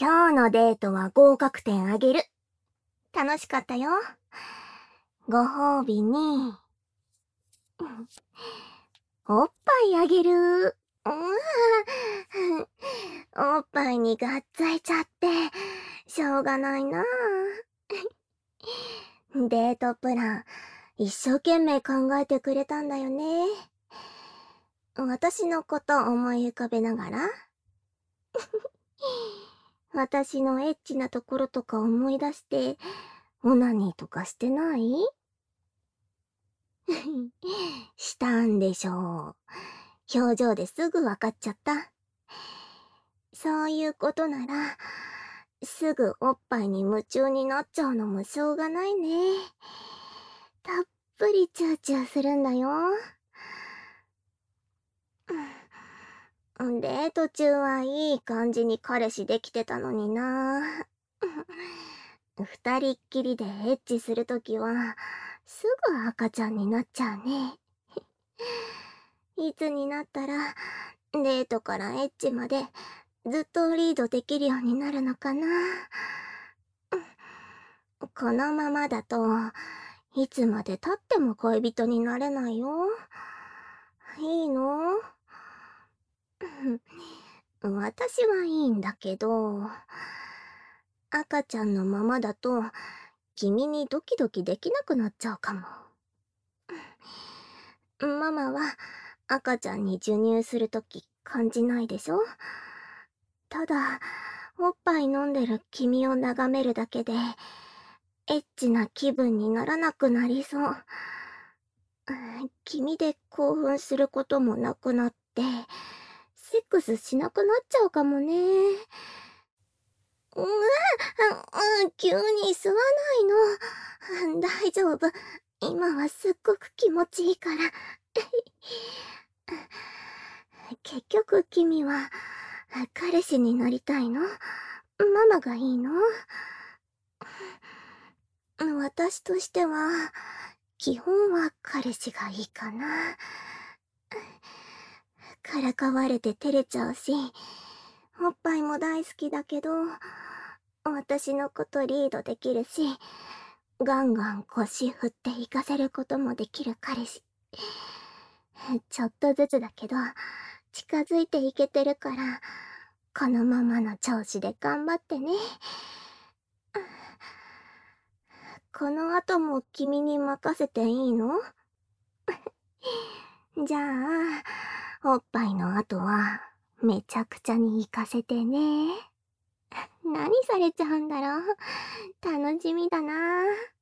今日のデートは合格点あげる。楽しかったよ。ご褒美に、おっぱいあげる。おっぱいにがっついちゃって、しょうがないな。デートプラン、一生懸命考えてくれたんだよね。私のこと思い浮かべながら私のエッチなところとか思い出して、オナニーとかしてない？したんでしょう。表情ですぐわかっちゃった。そういうことなら、すぐおっぱいに夢中になっちゃうのもしょうがないね。たっぷりチューチューするんだよ。デート中はいい感じに彼氏できてたのにな。二人っきりでエッチするときは、すぐ赤ちゃんになっちゃうね。いつになったら、デートからエッチまでずっとリードできるようになるのかな。このままだと、いつまで経っても恋人になれないよ。いいの？私はいいんだけど、赤ちゃんのままだと、君にドキドキできなくなっちゃうかも。ママは赤ちゃんに授乳するとき感じないでしょ？ただ、おっぱい飲んでる君を眺めるだけで、エッチな気分にならなくなりそう。君で興奮することもなくなって、セックスしなくなっちゃうかもね。急に吸わないの。大丈夫。今はすっごく気持ちいいから。結局君は、彼氏になりたいの？ママがいいの？私としては、基本は彼氏がいいかな。からかわれて照れちゃうし、おっぱいも大好きだけど、私のことリードできるし、ガンガン腰振って行かせることもできる彼氏。ちょっとずつだけど、近づいていけてるから、このままの調子で頑張ってね。この後も君に任せていいの？じゃあ、おっぱいの後は、めちゃくちゃに行かせてね。何されちゃうんだろう。楽しみだな。